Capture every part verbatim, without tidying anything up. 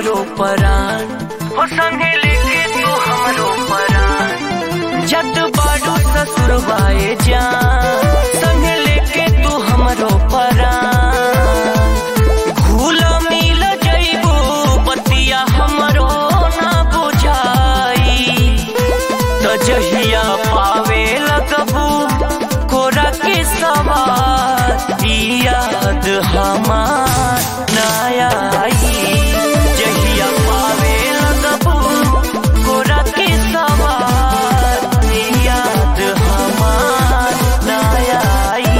हमरो परान, हो संगे लेके तू हमरो परान। जत बाडू ससुरवाए जान, संगे लेके तू हमरो परान। घुल मिल जइबू बतिया हमरो ना बुझाई, त जहिया पावे लगबू कोरा के सवार, याद हमार नया आई। जहिया पावे लगबू कोरा के सवार, याद हमार नया आई।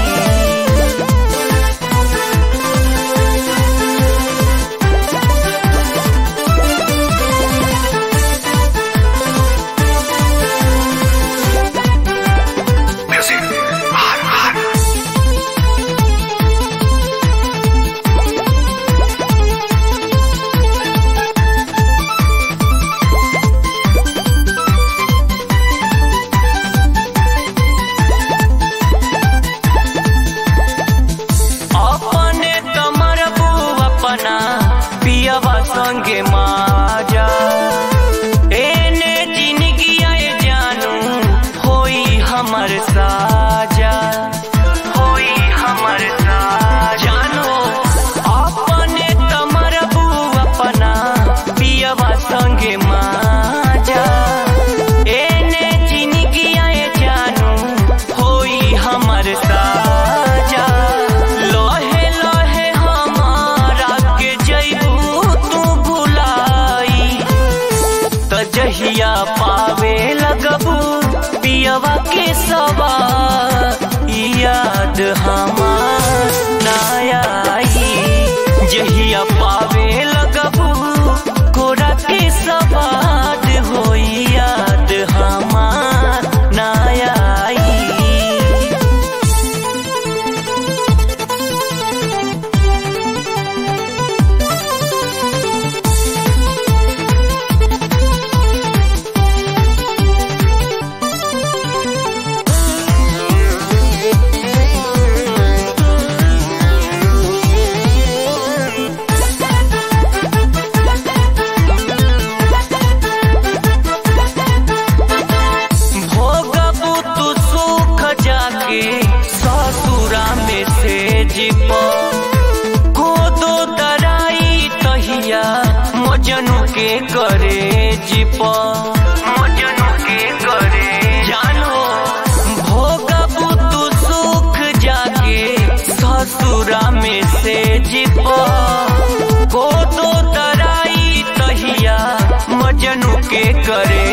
पियवा संगे माजा एने जिंदगी आए जानू, होई हमर साजा, होई हमर साजा। जानो अपने तमरबू अपना पियवा संगे माजा, एने जिंदगी आए जानू, होई हमर साजा। लोहे लोहे हमारा के जइबू जहिया पावे लगबू पियवा के सवार, याद हमार नया आई। जहिया पावे लगबू कोरा के सवार, होई याद हमार नया आई। ससुरा में से जिप गोदो दराई तहिया मजनू के करे जिप, मजनू के करे। जानो भोगबू तू सुख जाके ससुरा में से जिप गोदो दराई तहिया मजनू के करे